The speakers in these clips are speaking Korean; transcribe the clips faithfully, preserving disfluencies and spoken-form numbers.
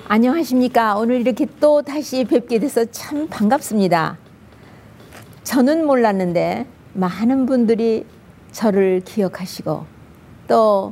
안녕하십니까. 오늘 이렇게 또 다시 뵙게 돼서 참 반갑습니다. 저는 몰랐는데 많은 분들이 저를 기억하시고 또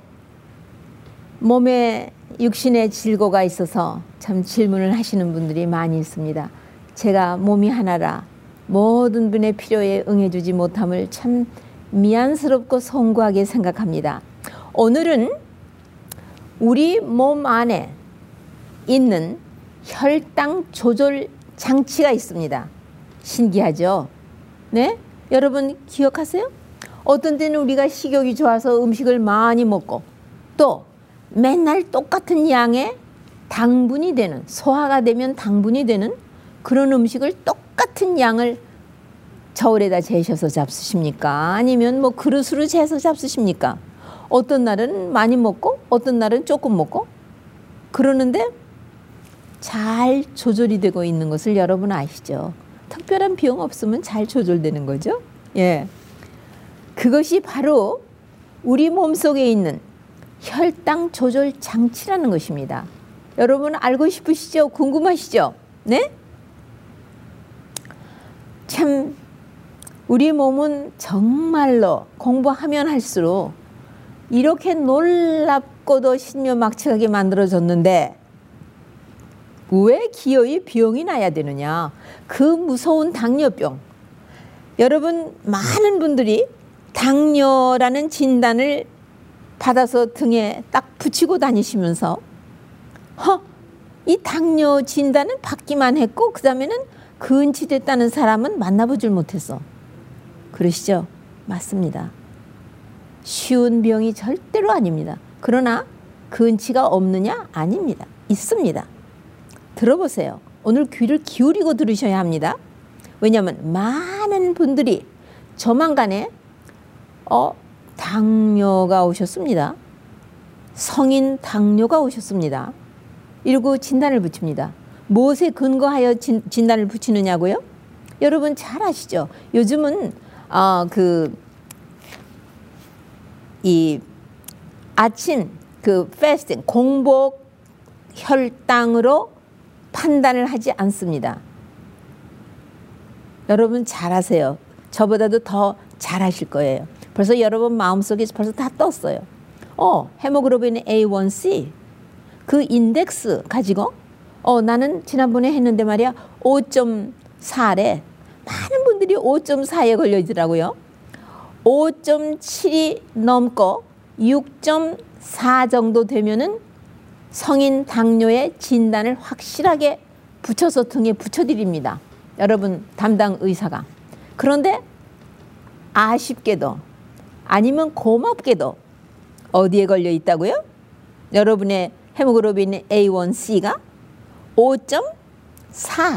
몸에 육신의 질고가 있어서 참 질문을 하시는 분들이 많이 있습니다. 제가 몸이 하나라 모든 분의 필요에 응해주지 못함을 참 미안스럽고 송구하게 생각합니다. 오늘은 우리 몸 안에 있는 혈당 조절 장치가 있습니다. 신기하죠? 네? 여러분 기억하세요? 어떤 때는 우리가 식욕이 좋아서 음식을 많이 먹고 또 맨날 똑같은 양의 당분이 되는, 소화가 되면 당분이 되는 그런 음식을 똑같은 양을 저울에다 재셔서 잡수십니까? 아니면 뭐 그릇으로 재서 잡수십니까? 어떤 날은 많이 먹고 어떤 날은 조금 먹고 그러는데 잘 조절이 되고 있는 것을 여러분 아시죠? 특별한 비용 없으면 잘 조절되는 거죠. 예, 그것이 바로 우리 몸속에 있는 혈당 조절 장치라는 것입니다. 여러분 알고 싶으시죠? 궁금하시죠? 네? 참 우리 몸은 정말로 공부하면 할수록 이렇게 놀랍고도 신묘막측하게 만들어졌는데 왜 기어이 병이 나야 되느냐? 그 무서운 당뇨병. 여러분 많은 분들이 당뇨라는 진단을 받아서 등에 딱 붙이고 다니시면서 허, 이 당뇨 진단은 받기만 했고 그 다음에는 근치됐다는 사람은 만나보질 못했어. 그러시죠? 맞습니다. 쉬운 병이 절대로 아닙니다. 그러나 근치가 없느냐? 아닙니다. 있습니다. 들어보세요. 오늘 귀를 기울이고 들으셔야 합니다. 왜냐하면 많은 분들이 조만간에 어, 당뇨가 오셨습니다. 성인 당뇨가 오셨습니다. 이러고 진단을 붙입니다. 무엇에 근거하여 진, 진단을 붙이느냐고요? 여러분 잘 아시죠? 요즘은 어, 그 이 아침 그 패스팅 공복 혈당으로 판단을 하지 않습니다. 여러분 잘 아세요. 저보다도 더 잘 아실 거예요. 벌써 여러분 마음속에 벌써 다 떴어요. 어, 헤모글로빈 에이 원 씨 그 인덱스 가지고 어, 나는 지난번에 했는데 말이야 오 점 사래. 많은 분들이 오 점 사에 걸려 있더라고요. 오 점 칠이 넘고 육 점 사 정도 되면은 성인 당뇨의 진단을 확실하게 붙여서 등에 붙여드립니다. 여러분 담당 의사가. 그런데 아쉽게도 아니면 고맙게도 어디에 걸려 있다고요? 여러분의 헤모글로빈 에이 원 씨가 오 점 사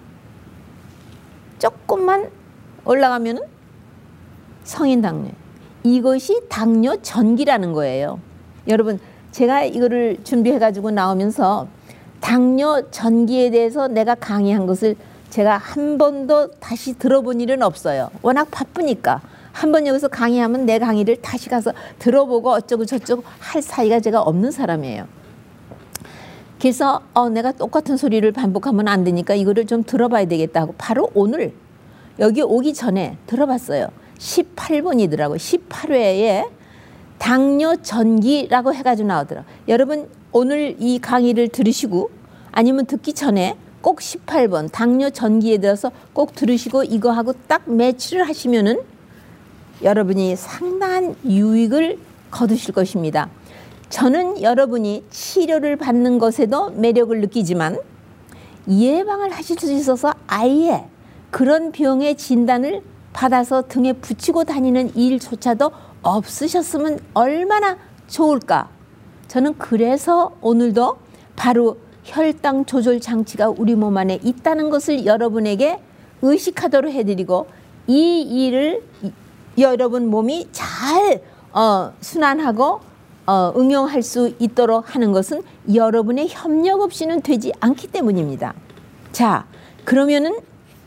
조금만 올라가면은 성인 당뇨. 이것이 당뇨 전기라는 거예요. 여러분 제가 이거를 준비해 가지고 나오면서 당뇨 전기에 대해서 내가 강의한 것을 제가 한 번도 다시 들어본 일은 없어요. 워낙 바쁘니까 한 번 여기서 강의하면 내 강의를 다시 가서 들어보고 어쩌고 저쩌고 할 사이가 제가 없는 사람이에요. 그래서 어, 내가 똑같은 소리를 반복하면 안 되니까 이거를 좀 들어봐야 되겠다 하고 바로 오늘 여기 오기 전에 들어봤어요. 십팔 번이더라고요. 십팔 회에 당뇨 전기라고 해가지고 나오더라고요. 여러분 오늘 이 강의를 들으시고 아니면 듣기 전에 꼭 십팔 번 당뇨 전기에 대해서 꼭 들으시고 이거하고 딱 매치를 하시면은 여러분이 상당한 유익을 거두실 것입니다. 저는 여러분이 치료를 받는 것에도 매력을 느끼지만 예방을 하실 수 있어서 아예 그런 병의 진단을 받아서 등에 붙이고 다니는 일조차도 없으셨으면 얼마나 좋을까. 저는 그래서 오늘도 바로 혈당 조절 장치가 우리 몸 안에 있다는 것을 여러분에게 의식하도록 해드리고 이 일을 여러분 몸이 잘 어, 순환하고 어, 응용할 수 있도록 하는 것은 여러분의 협력 없이는 되지 않기 때문입니다. 자, 그러면은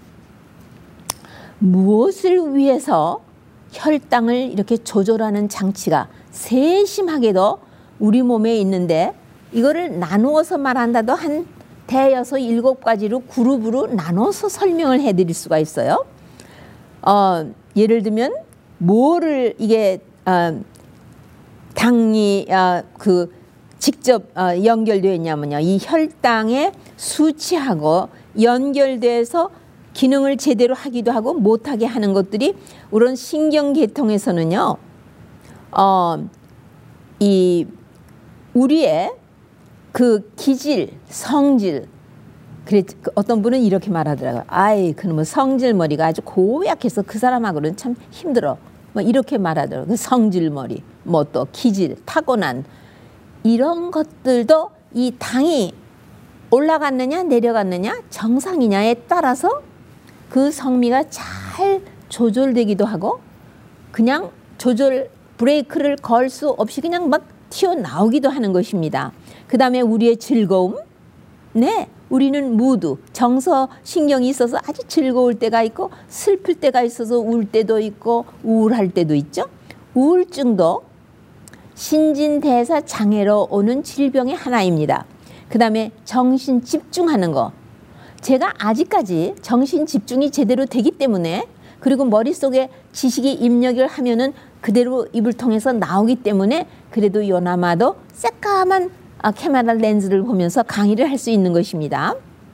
무엇을 위해서 혈당을 이렇게 조절하는 장치가 세심하게도 우리 몸에 있는데 이거를 나누어서 말한다도 한 대여섯 일곱 가지로 그룹으로 나눠서 설명을 해드릴 수가 있어요. 어, 예를 들면 뭐를 이게 어, 당이 어, 그 직접 어, 연결되어 있냐면요, 이 혈당의 수치하고 연결돼서 기능을 제대로 하기도 하고 못하게 하는 것들이 우선 신경계통에서는요, 어, 이 우리의 그 기질, 성질, 그래 어떤 분은 이렇게 말하더라고요. 아이, 그놈의 성질머리가 아주 고약해서 그 사람하고는 참 힘들어. 뭐 이렇게 말하더라고요. 그 성질머리, 뭐 또 기질, 타고난 이런 것들도 이 당이 올라갔느냐 내려갔느냐 정상이냐에 따라서 그 성미가 잘 조절되기도 하고 그냥 조절 브레이크를 걸 수 없이 그냥 막 튀어나오기도 하는 것입니다. 그 다음에 우리의 즐거움, 네, 우리는 무드, 정서 신경이 있어서 아주 즐거울 때가 있고 슬플 때가 있어서 울 때도 있고 우울할 때도 있죠. 우울증도 신진대사 장애로 오는 질병의 하나입니다. 그 다음에 정신 집중하는 거, 제가 아직까지 정신 집중이 제대로 되기 때문에, 그리고 머릿속에 지식이 입력을 하면은 그대로 입을 통해서 나오기 때문에 그래도 요나마도 새까만 카메라 렌즈를 보면서 강의를 할 수 있는 것입니다.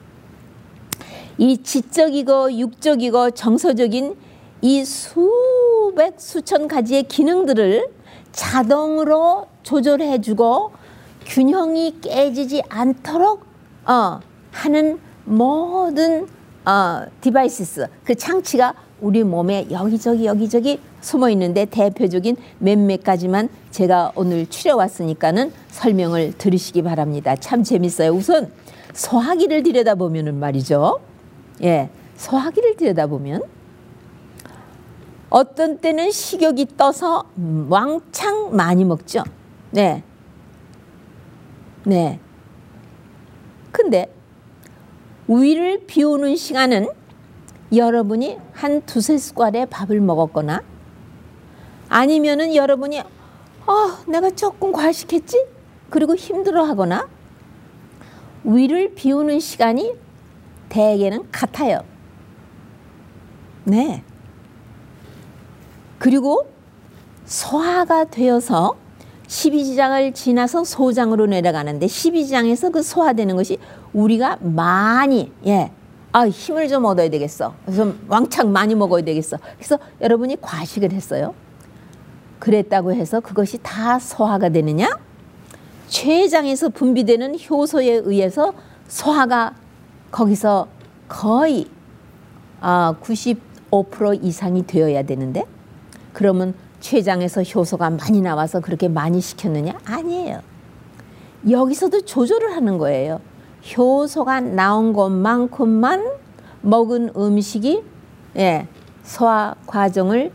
이 지적이고 육적이고 정서적인 이 수백 수천 가지의 기능들을 자동으로 조절해주고 균형이 깨지지 않도록 어, 하는 모든 어, 디바이스, 그 장치가 우리 몸에 여기저기 여기저기 숨어 있는데 대표적인 몇몇 가지만 제가 오늘 추려왔으니까는 설명을 들으시기 바랍니다. 참 재밌어요. 우선 소화기를 들여다보면은 말이죠. 예, 소화기를 들여다보면 어떤 때는 식욕이 떠서 왕창 많이 먹죠. 네. 네. 근데 위를 비우는 시간은 여러분이 한 두세 숟갈의 밥을 먹었거나 아니면은 여러분이 아, 내가 조금 과식했지? 그리고 힘들어하거나 위를 비우는 시간이 대개는 같아요. 네. 그리고 소화가 되어서 십이지장을 지나서 소장으로 내려가는데 십이지장에서 그 소화되는 것이 우리가 많이, 예, 아, 힘을 좀 얻어야 되겠어. 그래서 왕창 많이 먹어야 되겠어. 그래서 여러분이 과식을 했어요. 그랬다고 해서 그것이 다 소화가 되느냐? 췌장에서 분비되는 효소에 의해서 소화가 거기서 거의 아, 구십오 퍼센트 이상이 되어야 되는데, 그러면 췌장에서 효소가 많이 나와서 그렇게 많이 시켰느냐? 아니에요. 여기서도 조절을 하는 거예요. 효소가 나온 것만큼만 먹은 음식이, 예, 소화 과정을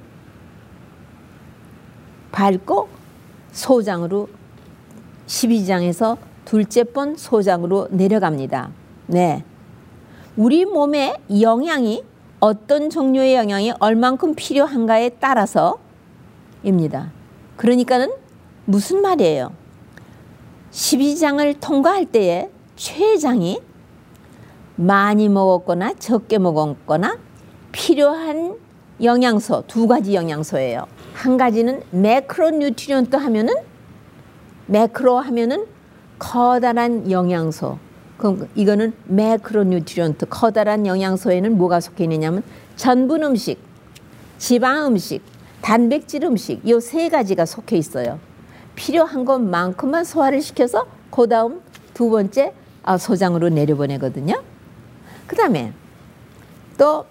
밟고 소장으로, 십이지장에서 둘째 번 소장으로 내려갑니다. 네. 우리 몸에 영양이 어떤 종류의 영양이 얼만큼 필요한가에 따라서 입니다. 그러니까는 무슨 말이에요? 십이지장을 통과할 때에 췌장이 많이 먹었거나 적게 먹었거나 필요한 영양소, 두 가지 영양소예요. 한 가지는 매크로 뉴트리언트 하면은, 매크로 하면은 커다란 영양소. 그럼 이거는 매크로 뉴트리언트, 커다란 영양소에는 뭐가 속해 있느냐면 전분 음식, 지방 음식, 단백질 음식, 이 세 가지가 속해 있어요. 필요한 것만큼만 소화를 시켜서 그 다음 두 번째 소장으로 내려보내거든요. 그 다음에 또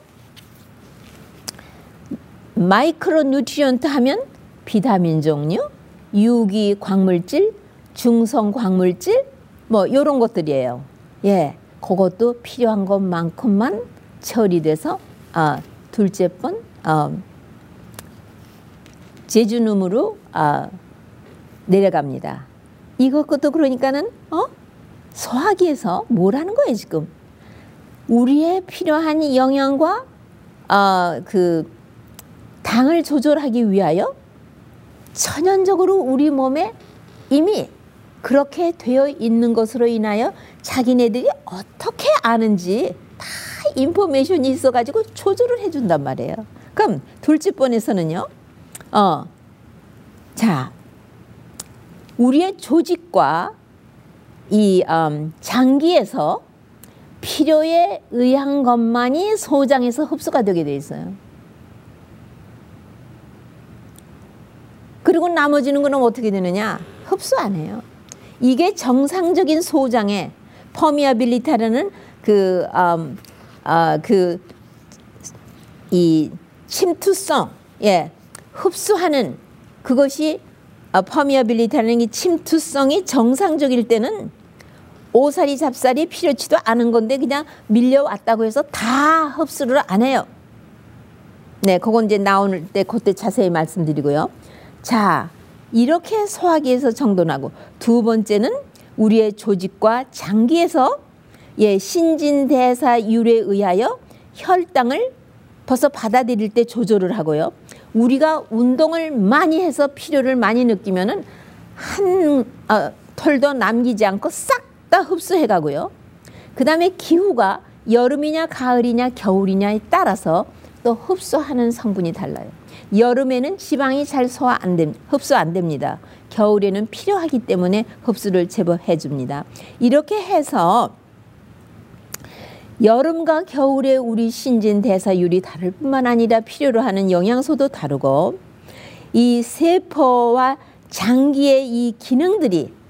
마이크로 뉴트리언트 하면 비타민 종류, 유기 광물질, 중성 광물질, 뭐 이런 것들이에요. 예, 그것도 필요한 것만큼만 처리돼서 아, 둘째 번 어, 제주num으로 아, 내려갑니다. 이것도 그러니까는 어? 소화기에서 뭘 하는 거예요 지금? 우리의 필요한 영양과 어, 그 당을 조절하기 위하여 천연적으로 우리 몸에 이미 그렇게 되어 있는 것으로 인하여 자기네들이 어떻게 아는지 다 인포메이션이 있어가지고 조절을 해준단 말이에요. 그럼 둘째번에서는요. 어, 자, 우리의 조직과 이 음, 장기에서 필요에 의한 것만이 소장에서 흡수가 되게 돼 있어요. 그리고 나머지는 거는 어떻게 되느냐? 흡수 안 해요. 이게 정상적인 소장의 퍼미어빌리티라는 그, 음, 어, 그, 이 침투성, 예, 흡수하는 그것이 어, 퍼미어빌리티라는 이 침투성이 정상적일 때는 오사리 잡살이 필요치도 않은 건데 그냥 밀려왔다고 해서 다 흡수를 안 해요. 네, 그건 이제 나올 때 그때 자세히 말씀드리고요. 자, 이렇게 소화기에서 정돈하고 두 번째는 우리의 조직과 장기에서 예, 신진대사율에 의하여 혈당을 벌써 받아들일 때 조절을 하고요. 우리가 운동을 많이 해서 필요를 많이 느끼면은 한 어, 털도 남기지 않고 싹 다 흡수해 가고요. 그 다음에 기후가 여름이냐 가을이냐 겨울이냐에 따라서 또 흡수하는 성분이 달라요. 여름에는 지방이 잘 소화 안 됩, 흡수 안 됩니다. 겨울에는 필요하기 때문에 흡수를 제법 해줍니다. 이렇게 해서 여름과 겨울에 우리 신진대사율이 다를 뿐만 아니라 필요로 하는 영양소도 다르고 이 세포와 장기의 이 기능들이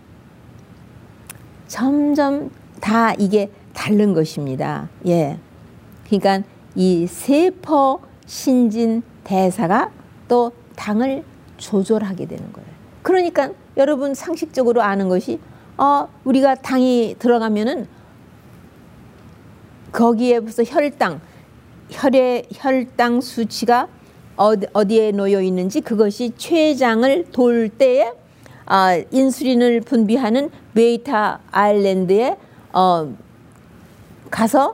점점 다 이게 다른 것입니다. 예. 그러니까 이 세포 신진대사가 또 당을 조절하게 되는 거예요. 그러니까 여러분 상식적으로 아는 것이 어, 우리가 당이 들어가면은 거기에 벌써 혈당, 혈의 혈당 수치가 어디, 어디에 놓여 있는지 그것이 췌장을 돌 때에 어, 인슐린을 분비하는 베이타 아일랜드에 어, 가서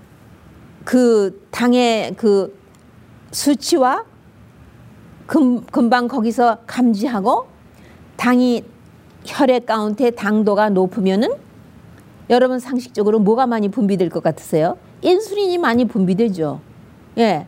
그 당의 그 수치와 금, 금방 거기서 감지하고 당이 혈액 가운데 당도가 높으면은 여러분 상식적으로 뭐가 많이 분비될 것 같으세요? 인슐린이 많이 분비되죠. 예.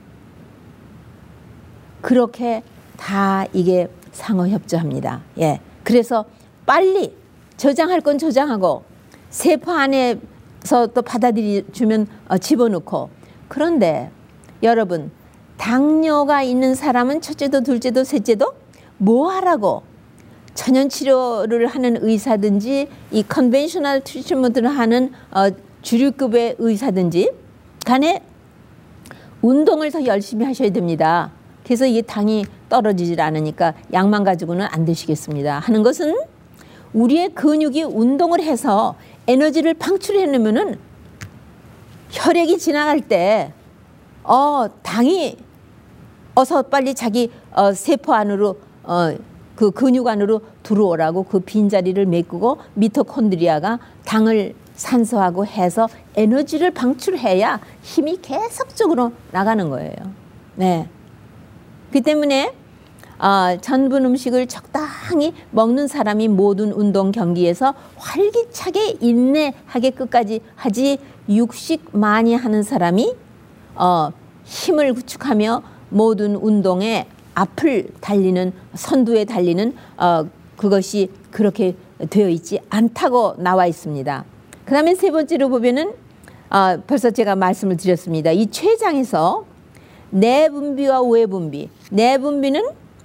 그렇게 다 이게 상호협조합니다. 예. 그래서 빨리 저장할 건 저장하고 세포 안에서 또 받아들여주면 어, 집어넣고. 그런데 여러분 당뇨가 있는 사람은 첫째도 둘째도 셋째도 뭐 하라고 천연치료를 하는 의사든지 이 컨벤셔널 트리트먼트를 하는 어, 주류급의 의사든지 간에 운동을 더 열심히 하셔야 됩니다. 그래서 이게 당이 떨어지질 않으니까 약만 가지고는 안 되시겠습니다. 하는 것은 우리의 근육이 운동을 해서 에너지를 방출해 놓으면은 혈액이 지나갈 때 어, 당이 어서 빨리 자기 어, 세포 안으로 어, 그 근육 안으로 들어오라고 그 빈자리를 메꾸고 미토콘드리아가 당을 산소하고 해서 에너지를 방출해야 힘이 계속적으로 나가는 거예요. 네. 그 때문에 어, 전분 음식을 적당히 먹는 사람이 모든 운동 경기에서 활기차게 인내하게 끝까지 하지 육식 많이 하는 사람이 어, 힘을 구축하며 모든 운동에 앞을 달리는 선두에 달리는 어, 그것이 그렇게 되어 있지 않다고 나와 있습니다. 그 다음에 세 번째로 보면은 어, 벌써 제가 말씀을 드렸습니다. 이 췌장에서 내분비와 외분비, 내분비는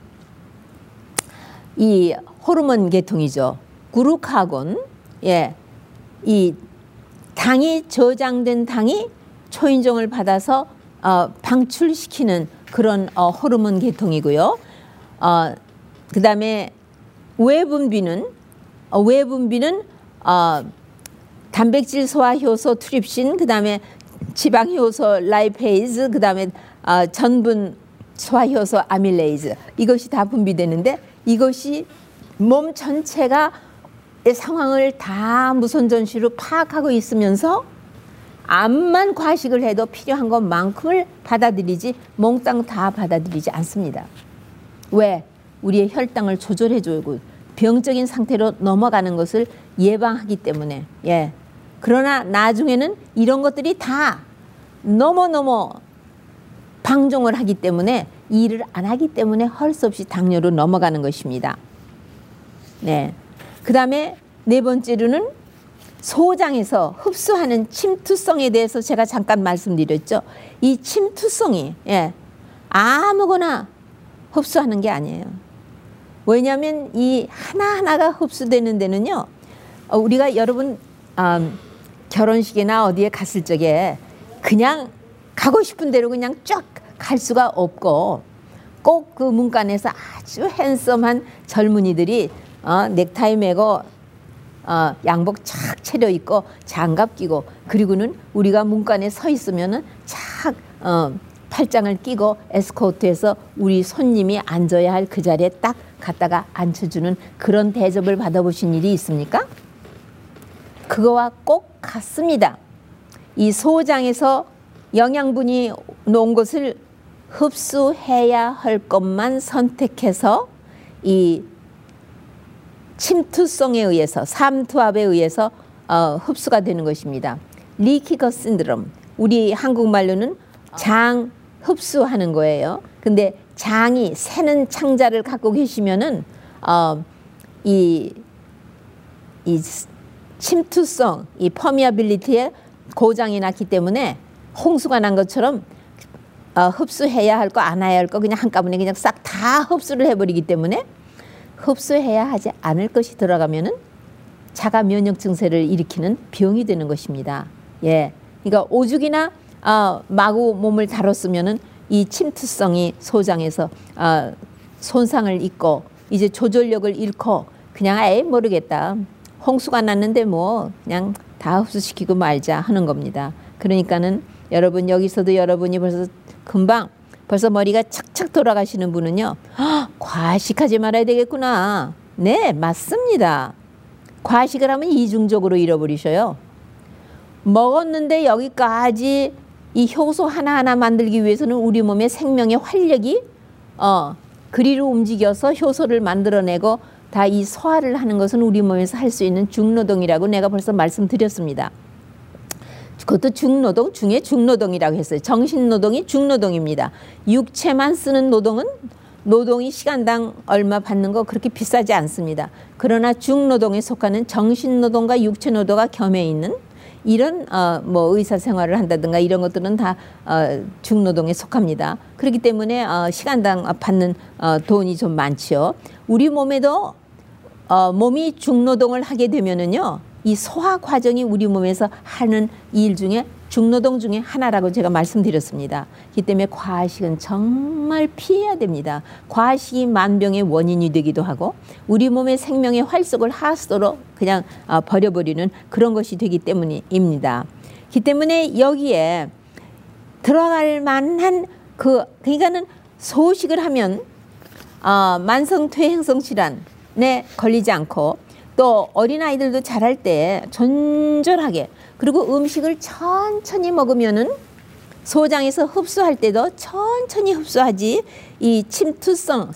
이 호르몬 계통이죠. 그루카곤, 예, 이 당이 저장된 당이 초인종을 받아서 어, 방출시키는 그런 어, 호르몬 계통이고요. 어, 그 다음에 외분비는 어, 외분비는 어, 단백질 소화 효소 트립신, 그 다음에 지방 효소 라이페이즈, 그 다음에 어, 전분 소화 효소 아밀레이즈, 이것이 다 분비되는데 이것이 몸 전체가 상황을 다 무선전시로 파악하고 있으면서 암만 과식을 해도 필요한 것만큼을 받아들이지 몽땅 다 받아들이지 않습니다. 왜? 우리의 혈당을 조절해주고 병적인 상태로 넘어가는 것을 예방하기 때문에 예. 그러나 나중에는 이런 것들이 다 너무너무 방종을 하기 때문에 일을 안 하기 때문에 할 수 없이 당뇨로 넘어가는 것입니다. 네. 그 다음에 네 번째로는 소장에서 흡수하는 침투성에 대해서 제가 잠깐 말씀드렸죠. 이 침투성이 예, 아무거나 흡수하는 게 아니에요. 왜냐하면 이 하나하나가 흡수되는 데는요. 어, 우리가 여러분 음, 결혼식이나 어디에 갔을 적에 그냥 가고 싶은 대로 그냥 쫙 갈 수가 없고 꼭 그 문간에서 아주 핸섬한 젊은이들이 어, 넥타이 매고 어, 양복 착 차려입고 장갑 끼고 그리고는 우리가 문간에 서 있으면은 착 어, 팔짱을 끼고 에스코트해서 우리 손님이 앉아야 할 그 자리에 딱 갖다가 앉혀주는 그런 대접을 받아보신 일이 있습니까? 그거와 꼭 같습니다. 이 소장에서 영양분이 놓은 것을 흡수해야 할 것만 선택해서 이 침투성에 의해서 삼투압에 의해서 어, 흡수가 되는 것입니다. 리키거 신드롬, 우리 한국말로는 장 흡수하는 거예요. 근데 장이 새는 창자를 갖고 계시면은 어, 이, 이 침투성, 이 퍼미어빌리티에 고장이 났기 때문에 홍수가 난 것처럼 어, 흡수해야 할 거 안 해야 할 거 그냥 한꺼번에 그냥 싹 다 흡수를 해버리기 때문에 흡수해야 하지 않을 것이 들어가면은 자가 면역 증세를 일으키는 병이 되는 것입니다. 예, 그러니까 오죽이나 어, 마구 몸을 다뤘으면은 이 침투성이 소장에서 어, 손상을 입고 이제 조절력을 잃고 그냥 에이 모르겠다. 홍수가 났는데 뭐 그냥 다 흡수시키고 말자 하는 겁니다. 그러니까는 여러분 여기서도 여러분이 벌써 금방 벌써 머리가 착착 돌아가시는 분은요. 과식하지 말아야 되겠구나. 네, 맞습니다. 과식을 하면 이중적으로 잃어버리셔요. 먹었는데 여기까지 이 효소 하나하나 만들기 위해서는 우리 몸의 생명의 활력이 어, 그리로 움직여서 효소를 만들어내고 다 이 소화를 하는 것은 우리 몸에서 할 수 있는 중노동이라고 내가 벌써 말씀드렸습니다. 그것도 중노동 중에 중노동이라고 했어요. 정신노동이 중노동입니다. 육체만 쓰는 노동은 노동이 시간당 얼마 받는 거 그렇게 비싸지 않습니다. 그러나 중노동에 속하는 정신노동과 육체노동가 겸해 있는 이런 어, 뭐 의사생활을 한다든가 이런 것들은 다 어, 중노동에 속합니다. 그렇기 때문에 어, 시간당 받는 어, 돈이 좀 많지요. 우리 몸에도 어, 몸이 중노동을 하게 되면은요. 이 소화 과정이 우리 몸에서 하는 일 중에 중노동 중에 하나라고 제가 말씀드렸습니다. 이 때문에 과식은 정말 피해야 됩니다. 과식이 만병의 원인이 되기도 하고 우리 몸의 생명의 활속을 하수도로 그냥 어, 버려버리는 그런 것이 되기 때문입니다. 그 때문에 여기에 들어갈 만한 그 그러니까는 소식을 하면 어, 만성 퇴행성 질환에 걸리지 않고 또 어린아이들도 자랄 때 존절하게 그리고 음식을 천천히 먹으면은 소장에서 흡수할 때도 천천히 흡수하지 이 침투성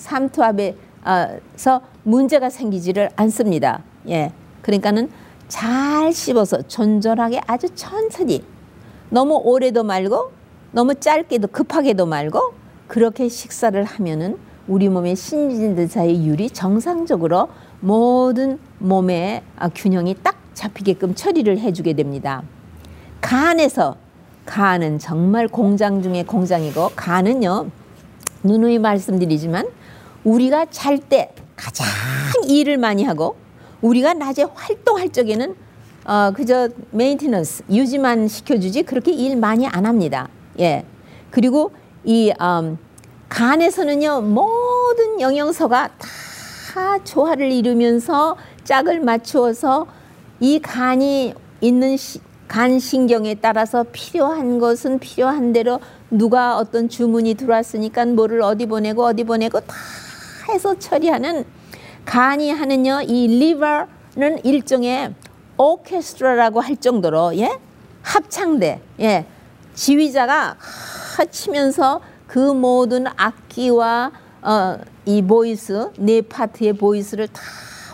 삼투압에서 문제가 생기지를 않습니다. 예, 그러니까는 잘 씹어서 존절하게 아주 천천히 너무 오래도 말고 너무 짧게도 급하게도 말고 그렇게 식사를 하면은 우리 몸의 신진대사의 율이 정상적으로 모든 몸의 균형이 딱 잡히게끔 처리를 해주게 됩니다. 간에서 간은 정말 공장 중에 공장이고 간은요 누누이 말씀드리지만 우리가 잘 때 가장 일을 많이 하고 우리가 낮에 활동할 적에는 어, 그저 메인테넌스 유지만 시켜주지 그렇게 일 많이 안 합니다. 예, 그리고 이 음, 간에서는요 모든 영양소가 다 조화를 이루면서 짝을 맞추어서 이 간이 있는 시, 간신경에 따라서 필요한 것은 필요한 대로 누가 어떤 주문이 들어왔으니까 뭐를 어디 보내고 어디 보내고 다 해서 처리하는 간이 하는요 이 리버는 일종의 오케스트라라고 할 정도로 예 합창대 예 지휘자가 하 치면서 그 모든 악기와 어, 이 보이스 네 파트의 보이스를 다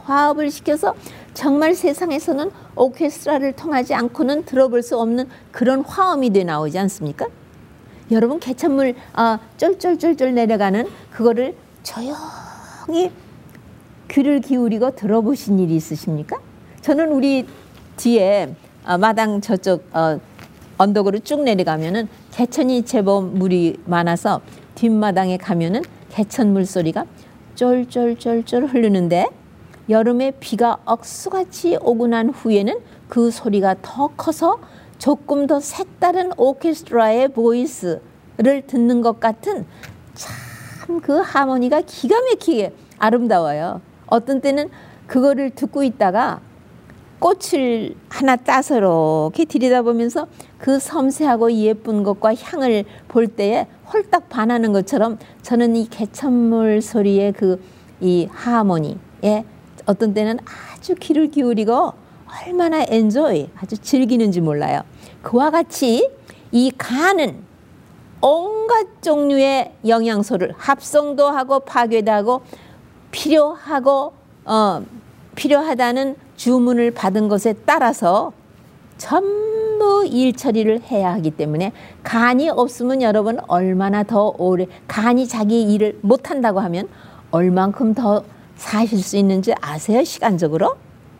화합을 시켜서 정말 세상에서는 오케스트라를 통하지 않고는 들어볼 수 없는 그런 화음이 돼 나오지 않습니까? 여러분 개천물 아, 쫄쫄쫄쫄 내려가는 그거를 조용히 귀를 기울이고 들어보신 일이 있으십니까? 저는 우리 뒤에 아, 마당 저쪽 어, 언덕으로 쭉 내려가면은 개천이 제법 물이 많아서 뒷마당에 가면은 개천 물소리가 쫄쫄쫄쫄 흐르는데 여름에 비가 억수같이 오고 난 후에는 그 소리가 더 커서 조금 더 색다른 오케스트라의 보이스를 듣는 것 같은 참 그 하모니가 기가 막히게 아름다워요. 어떤 때는 그거를 듣고 있다가 꽃을 하나 따서 이렇게 들여다보면서 그 섬세하고 예쁜 것과 향을 볼 때에 홀딱 반하는 것처럼 저는 이 개천물 소리의 그 이 하모니에 어떤 때는 아주 귀를 기울이고 얼마나 엔조이 아주 즐기는지 몰라요. 그와 같이 이 간은 온갖 종류의 영양소를 합성도 하고 파괴도 하고 필요하고 어, 필요하다는 주문을 받은 것에 따라서 전부 일 처리를 해야 하기 때문에 간이 없으면 여러분 얼마나 더 오래 간이 자기 일을 못한다고 하면 얼만큼 더 사실 수 있는지 아세요? 시간적으로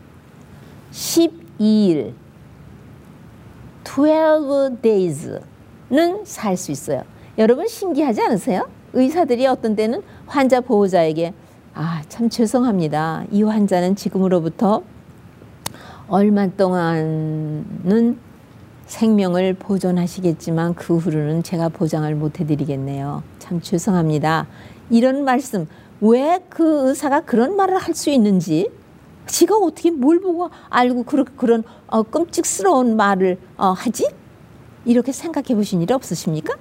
십이 일 십이 days는 살 수 있어요. 여러분 신기하지 않으세요? 의사들이 어떤 때는 환자 보호자에게 아, 참 죄송합니다. 이 환자는 지금으로부터 얼마 동안은 생명을 보존하시겠지만 그 후로는 제가 보장을 못 해드리겠네요. 참 죄송합니다. 이런 말씀, 왜 그 의사가 그런 말을 할 수 있는지 지가 어떻게 뭘 보고 알고 그런, 그런 어, 끔찍스러운 말을 어, 하지? 이렇게 생각해 보신 일 없으십니까?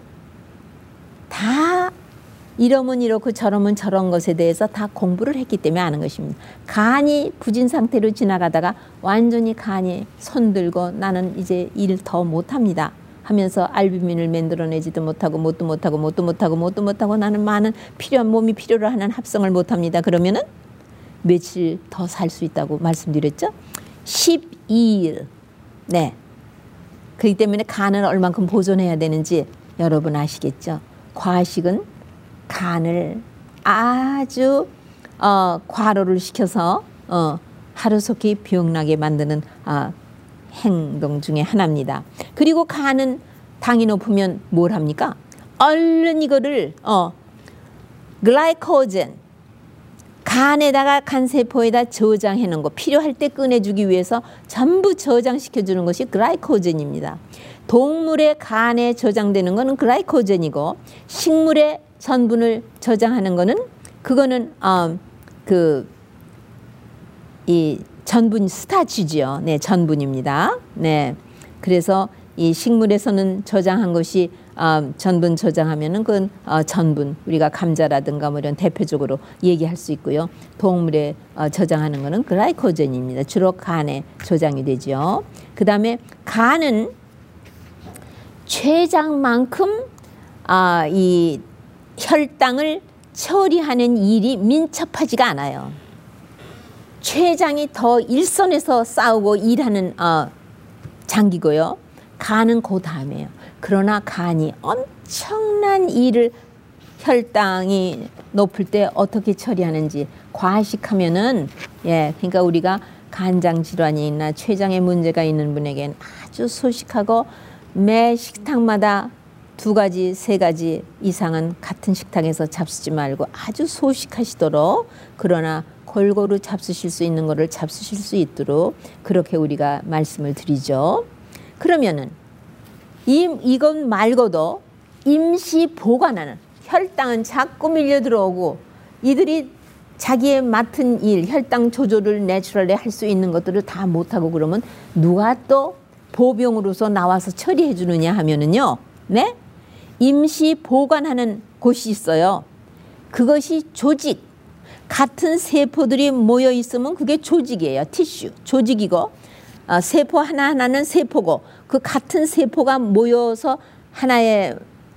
다 이러면 이렇고 저러면 저런 것에 대해서 다 공부를 했기 때문에 아는 것입니다. 간이 부진 상태로 지나가다가 완전히 간이 손들고 나는 이제 일 더 못합니다 하면서 알부민을 만들어내지도 못하고 뭣도 못하고 뭣도 못하고 뭣도 못하고 나는 많은 필요한 몸이 필요로 하는 합성을 못합니다. 그러면은 며칠 더 살 수 있다고 말씀드렸죠. 십이 일. 네. 그렇기 때문에 간을 얼만큼 보존해야 되는지 여러분 아시겠죠. 과식은 간을 아주 어, 과로를 시켜서 어, 하루속히 병나게 만드는 어, 행동 중에 하나입니다. 그리고 간은 당이 높으면 뭘 합니까? 얼른 이거를 어, 글라이코젠 간에다가 간세포에다 저장해 놓은 거 필요할 때 꺼내주기 위해서 전부 저장시켜 주는 것이 글라이코젠입니다. 동물의 간에 저장되는 것은 글라이코젠이고 식물의 전분을 저장하는 거는 그거는 어, 그 이 전분 스타치죠. 네, 전분입니다. 네, 그래서 이 식물에서는 저장한 것이 어, 전분 저장하면은 그건 어, 전분 우리가 감자라든가 뭐 이런 대표적으로 얘기할 수 있고요. 동물에 어, 저장하는 거는 글라이코젠입니다. 주로 간에 저장이 되죠. 그 다음에 간은 췌장만큼 아, 이 혈당을 처리하는 일이 민첩하지가 않아요. 췌장이 더 일선에서 싸우고 일하는 어, 장기고요. 간은 그 다음에요. 그러나 간이 엄청난 일을 혈당이 높을 때 어떻게 처리하는지 과식하면은 예, 그러니까 우리가 간장 질환이 있나 췌장에 문제가 있는 분에게는 아주 소식하고 매 식탁마다 두 가지, 세 가지 이상은 같은 식탁에서 잡수지 말고 아주 소식하시도록 그러나 골고루 잡수실 수 있는 거를 잡수실 수 있도록 그렇게 우리가 말씀을 드리죠. 그러면은 이, 이건 말고도 임시 보관하는 혈당은 자꾸 밀려 들어오고 이들이 자기의 맡은 일, 혈당 조절을 내추럴리 할 수 있는 것들을 다 못하고 그러면 누가 또 보병으로서 나와서 처리해 주느냐 하면은요. 네? 임시 보관하는 곳이 있어요. 그것이 조직. 같은 세포들이 모여 있으면 그게 조직이에요. 티슈, 조직이고 어, 세포 하나하나는 세포고 그 같은 세포가 모여서 하나의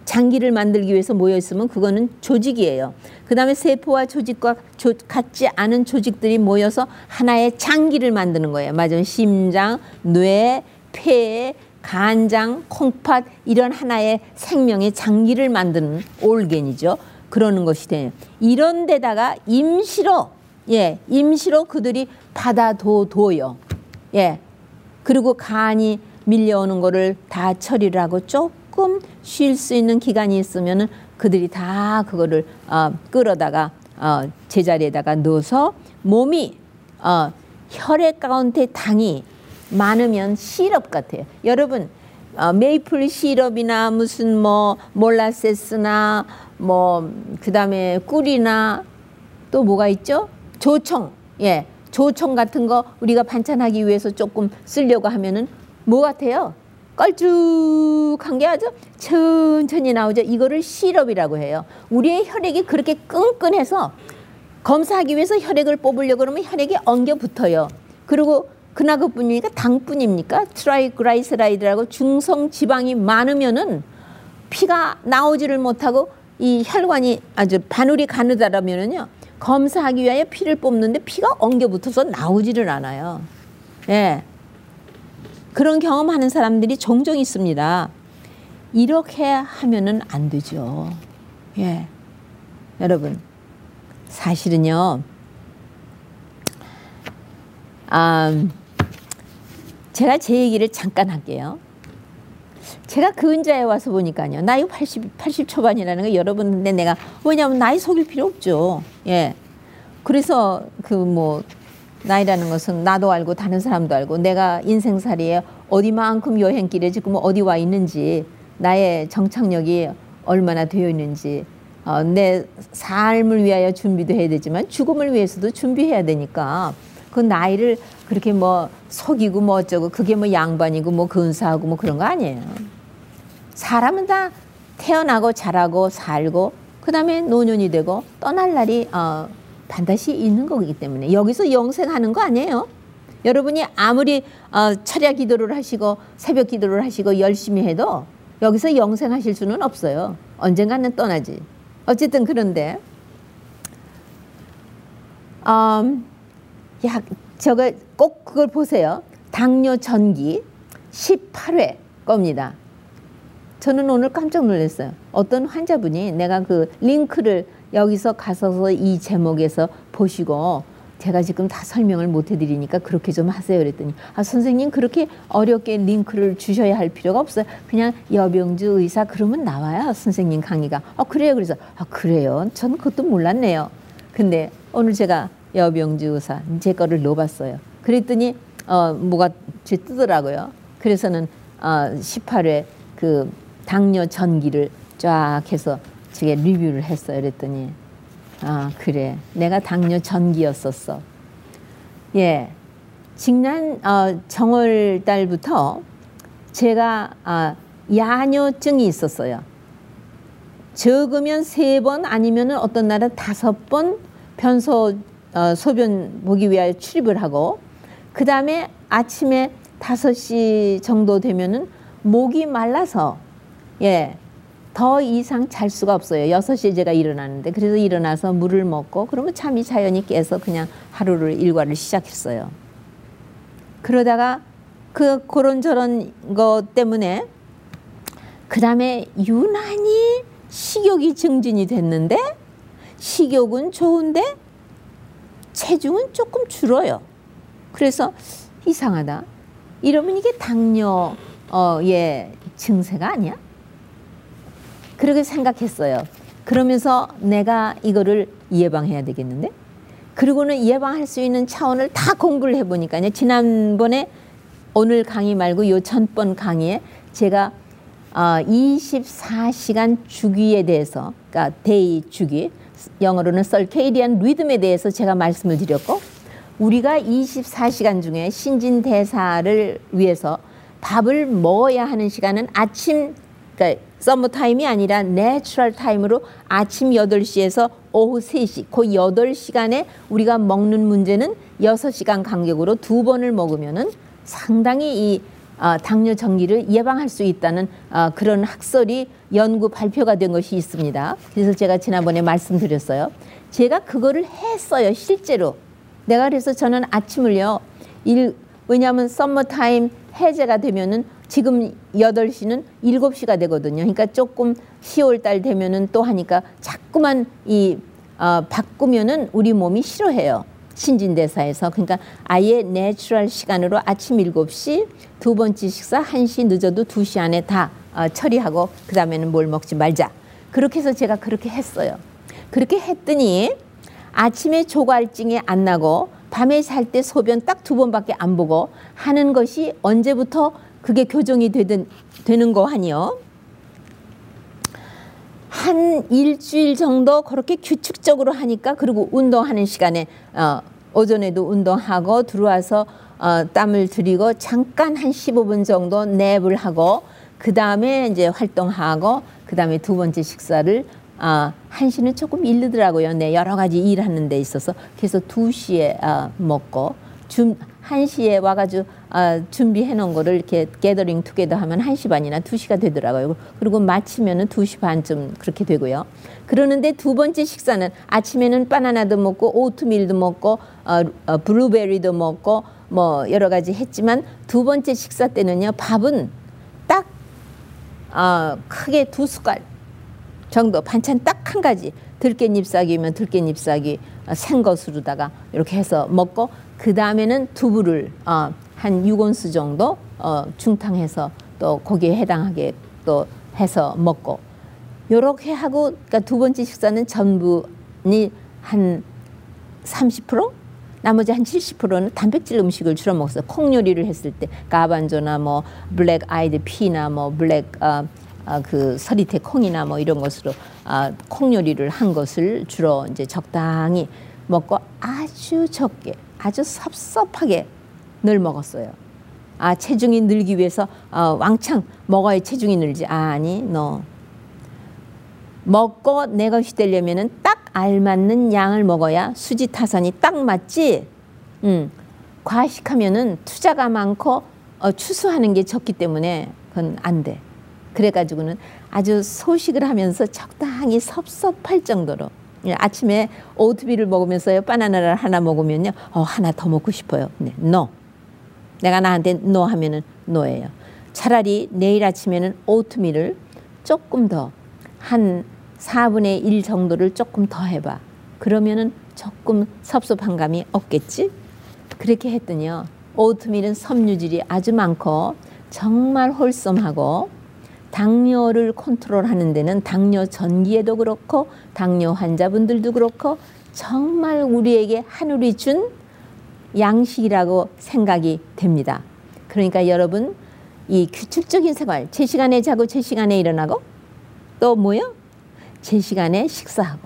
장기를 만들기 위해서 모여 있으면 그거는 조직이에요. 그 다음에 세포와 조직과 조, 같지 않은 조직들이 모여서 하나의 장기를 만드는 거예요. 맞아요. 심장, 뇌, 폐, 간장, 콩팥 이런 하나의 생명의 장기를 만드는 올겐이죠. 그러는 것이 돼요. 이런 데다가 임시로 예, 임시로 그들이 받아둬요. 예. 그리고 간이 밀려오는 거를 다 처리를 하고 조금 쉴 수 있는 기간이 있으면은 그들이 다 그거를 어, 끌어다가 어, 제자리에다가 넣어서 몸이 어, 혈액 가운데 당이 많으면 시럽 같아요. 여러분 어, 메이플 시럽이나 무슨 뭐 몰라세스나 뭐 그다음에 꿀이나 또 뭐가 있죠? 조청. 예. 조청 같은 거 우리가 반찬하기 위해서 조금 쓰려고 하면은 뭐 같아요? 걸쭉한 게 아주 천천히 나오죠. 이거를 시럽이라고 해요. 우리의 혈액이 그렇게 끈끈해서 검사하기 위해서 혈액을 뽑으려고 그러면 혈액이 엉겨 붙어요. 그리고 그나그뿐이니까 당뿐입니까? 트라이그라이세라이드라고 중성 지방이 많으면은 피가 나오지를 못하고 이 혈관이 아주 바늘이 가느다라면은요. 검사하기 위하여 피를 뽑는데 피가 엉겨 붙어서 나오지를 않아요. 예. 그런 경험하는 사람들이 종종 있습니다. 이렇게 하면은 안 되죠. 예. 여러분, 사실은요, 아, 제가 제 얘기를 잠깐 할게요. 제가 그 은자에 와서 보니까요, 나이 팔십, 팔십 초반이라는 거 여러분, 근데 내가, 왜냐하면 나이 속일 필요 없죠. 예. 그래서 그 뭐, 나이라는 것은 나도 알고 다른 사람도 알고 내가 인생살이에 어디만큼 여행길에 지금 어디 와 있는지 나의 정착력이 얼마나 되어 있는지 어, 내 삶을 위하여 준비도 해야 되지만 죽음을 위해서도 준비해야 되니까 그 나이를 그렇게 뭐 속이고 뭐 어쩌고 그게 뭐 양반이고 뭐 근사하고 뭐 그런 거 아니에요. 사람은 다 태어나고 자라고 살고 그 다음에 노년이 되고 떠날 날이 어, 반드시 있는 거기 때문에 여기서 영생하는 거 아니에요. 여러분이 아무리 어, 철야 기도를 하시고 새벽 기도를 하시고 열심히 해도 여기서 영생하실 수는 없어요. 언젠가는 떠나지. 어쨌든 그런데 음, 야, 저거 꼭 그걸 보세요. 당뇨 전기 십팔 회 겁니다. 저는 오늘 깜짝 놀랐어요. 어떤 환자분이 내가 그 링크를 여기서 가서서 이 제목에서 보시고 제가 지금 다 설명을 못 해드리니까 그렇게 좀 하세요 그랬더니 아 선생님 그렇게 어렵게 링크를 주셔야 할 필요가 없어요. 그냥 여병주 의사 그러면 나와요 선생님 강의가. 아 그래요. 그래서 아 그래요. 전 그것도 몰랐네요. 근데 오늘 제가 여병주 의사 제 거를 넣어봤어요. 그랬더니 어 뭐가 제 뜨더라고요. 그래서는 어 십팔 회 그 당뇨 전기를 쫙 해서 제가 리뷰를 했어요. 그랬더니 아 그래 내가 당뇨 전기였었어. 예, 지난 어, 정월 달부터 제가 아, 야뇨증이 있었어요. 적으면 세 번 아니면은 어떤 날은 다섯 번 변소 어, 소변 보기 위하여 출입을 하고 그 다음에 아침에 다섯 시 정도 되면은 목이 말라서 예. 더 이상 잘 수가 없어요. 여섯 시에 제가 일어나는데 그래서 일어나서 물을 먹고 그러면 잠이 자연히 깨서 그냥 하루를 일과를 시작했어요. 그러다가 그 그런 저런 것 때문에 그 다음에 유난히 식욕이 증진이 됐는데 식욕은 좋은데 체중은 조금 줄어요. 그래서 이상하다. 이러면 이게 당뇨의 증세가 아니야? 그렇게 생각했어요. 그러면서 내가 이거를 예방해야 되겠는데? 그리고는 예방할 수 있는 차원을 다 공부를 해보니까요. 지난번에 오늘 강의 말고 요 전번 강의에 제가 어, 이십사 시간 주기에 대해서 그러니까 데이 주기 영어로는 서케이디안 리듬에 대해서 제가 말씀을 드렸고 우리가 이십사 시간 중에 신진대사를 위해서 밥을 먹어야 하는 시간은 아침 그러니까 서머 타임이 아니라 내추럴 타임으로 아침 여덟 시에서 오후 세 시 그 여덟 시간에 우리가 먹는 문제는 여섯 시간 간격으로 두 번을 먹으면은 상당히 이 어, 당뇨 전기를 예방할 수 있다는 어, 그런 학설이 연구 발표가 된 것이 있습니다. 그래서 제가 지난번에 말씀드렸어요. 제가 그거를 했어요. 실제로. 내가 그래서 저는 아침을요. 일, 왜냐하면 썸머타임 해제가 되면은 지금 여덟 시는 일곱 시가 되거든요. 그러니까 조금 시월 달 되면은 또 하니까 자꾸만 이 어, 바꾸면은 우리 몸이 싫어해요. 신진대사에서. 그러니까 아예 내추럴 시간으로 아침 일곱 시, 두 번째 식사 한 시 늦어도 두 시 안에 다 어, 처리하고 그 다음에는 뭘 먹지 말자. 그렇게 해서 제가 그렇게 했어요. 그렇게 했더니 아침에 조갈증이 안 나고 밤에 잘 때 소변 딱 두 번밖에 안 보고 하는 것이 언제부터 그게 교정이 되든, 되는 거 하니요. 한 일주일 정도 그렇게 규칙적으로 하니까, 그리고 운동하는 시간에 어, 오전에도 운동하고 들어와서 어, 땀을 들이고 잠깐 한 십오 분 정도 냅을 하고 그 다음에 이제 활동하고 그 다음에 두 번째 식사를 어, 한 시는 조금 이르더라고요. 네, 여러 가지 일하는 데 있어서. 그래서 두 시에 어, 먹고 준, 한 시에 와가지고 어, 준비해 놓은 거를 이렇게 게더링 투게더 하면 한 시 반이나 두 시가 되더라고요. 그리고 마치면은 두 시 반쯤 그렇게 되고요. 그러는데 두 번째 식사는 아침에는 바나나도 먹고 오트밀도 먹고 어, 어, 블루베리도 먹고 뭐 여러 가지 했지만 두 번째 식사 때는요. 밥은 딱 어, 크게 두 숟갈 정도, 반찬 딱 한 가지, 들깻잎 싹이면 들깻잎 싹이 생것으로다가 이렇게 해서 먹고 그 다음에는 두부를 어, 한 육 온스 정도 어, 중탕해서 또 거기에 해당하게 또 해서 먹고 요렇게 하고, 그러니까 두 번째 식사는 전분이 한 삼십 퍼센트, 나머지 한 칠십 퍼센트는 단백질 음식을 주로 먹었어요. 콩 요리를 했을 때 가반조나 뭐 블랙 아이드 피나 뭐 블랙 어, 어, 그 서리태 콩이나 뭐 이런 것으로 어, 콩 요리를 한 것을 주로 이제 적당히 먹고 아주 적게, 아주 섭섭하게 늘 먹었어요. 아, 체중이 늘기 위해서 어, 왕창 먹어야 체중이 늘지. 아니, 너 먹고 내 것이 되려면은 딱 알맞는 양을 먹어야 수지 타산이 딱 맞지. 음, 과식하면은 투자가 많고 어, 추수하는 게 적기 때문에 그건 안 돼. 그래가지고는 아주 소식을 하면서 적당히 섭섭할 정도로, 아침에 오트밀을 먹으면서요 바나나를 하나 먹으면요 어, 하나 더 먹고 싶어요. 네, no. 내가 나한테 no 하면은 no예요. 차라리 내일 아침에는 오트밀을 조금 더 한 사분의 일 정도를 조금 더 해봐. 그러면은 조금 섭섭한 감이 없겠지? 그렇게 했더니요 오트밀은 섬유질이 아주 많고 정말 홀섬하고 당뇨를 컨트롤하는 데는 당뇨 전기에도 그렇고 당뇨 환자분들도 그렇고 정말 우리에게 하늘이 준 양식이라고 생각이 됩니다. 그러니까 여러분 이 규칙적인 생활, 제 시간에 자고 제 시간에 일어나고 또 뭐요? 제 시간에 식사하고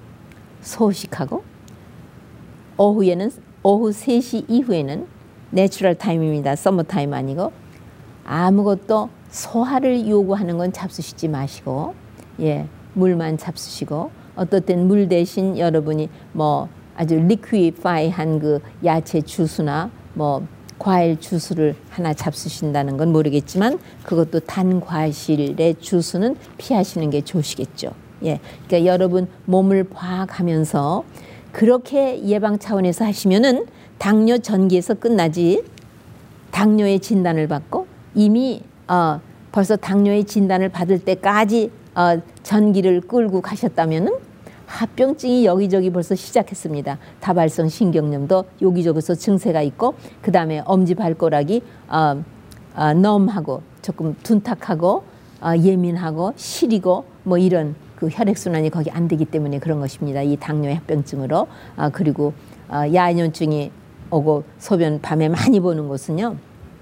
소식하고 오후에는 오후 세 시 이후에는 내추럴 타임입니다. 서머 타임 아니고 아무것도 소화를 요구하는 건 잡수시지 마시고, 예, 물만 잡수시고, 어떨 땐 물 대신 여러분이 뭐 아주 리퀴파이한 그 야채 주스나 뭐 과일 주스를 하나 잡수신다는 건 모르겠지만 그것도 단과실의 주스는 피하시는 게 좋으시겠죠. 예, 그러니까 여러분 몸을 봐가면서 그렇게 예방 차원에서 하시면은 당뇨 전기에서 끝나지, 당뇨의 진단을 받고 이미 어, 벌써 당뇨의 진단을 받을 때까지 어, 전기를 끌고 가셨다면은 합병증이 여기저기 벌써 시작했습니다. 다발성 신경염도 여기저기서 증세가 있고 그 다음에 엄지발가락이 어, 어, 넘하고 조금 둔탁하고 어, 예민하고 시리고 뭐 이런 그 혈액순환이 거기 안 되기 때문에 그런 것입니다. 이 당뇨의 합병증으로. 어, 그리고 어, 야뇨증이 오고 소변 밤에 많이 보는 것은요.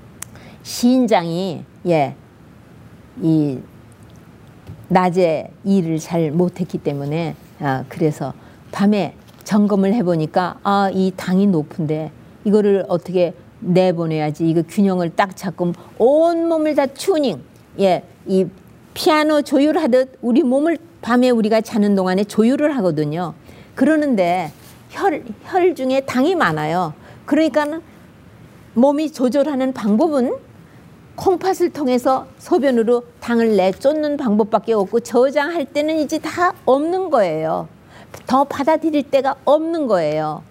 신장이 예, 이 낮에 일을 잘 못했기 때문에 아, 그래서 밤에 점검을 해보니까 아, 이 당이 높은데 이거를 어떻게 내보내야지, 이거 균형을 딱 잡고 온 몸을 다 튜닝, 예, 이 피아노 조율하듯 우리 몸을 밤에 우리가 자는 동안에 조율을 하거든요. 그러는데 혈, 혈 중에 당이 많아요. 그러니까 몸이 조절하는 방법은 콩팥을 통해서 소변으로 당을 내쫓는 방법밖에 없고 저장할 때는 이제 다 없는 거예요. 더 받아들일 때가 없는 거예요.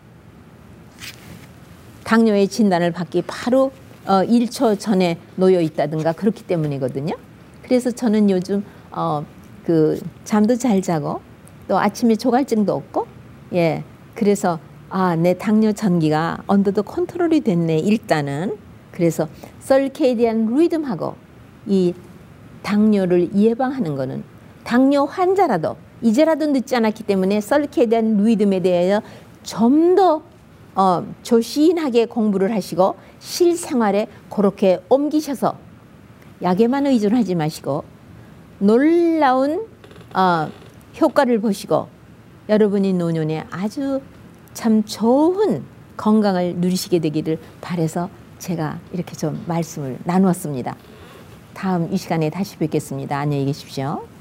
당뇨의 진단을 받기 바로 어, 일 초 전에 놓여 있다든가 그렇기 때문이거든요. 그래서 저는 요즘 어, 그 잠도 잘 자고 또 아침에 조갈증도 없고, 예, 그래서 아, 내 당뇨 전기가 언더도 컨트롤이 됐네 일단은. 그래서 서케디안 리듬하고 이 당뇨를 예방하는 거는 당뇨 환자라도 이제라도 늦지 않았기 때문에 서케디안 리듬에 대해서 좀 더 어, 조신하게 공부를 하시고 실생활에 그렇게 옮기셔서 약에만 의존하지 마시고 놀라운 어, 효과를 보시고 여러분이 노년에 아주 참 좋은 건강을 누리시게 되기를 바라서 제가 이렇게 좀 말씀을 나누었습니다. 다음 이 시간에 다시 뵙겠습니다. 안녕히 계십시오.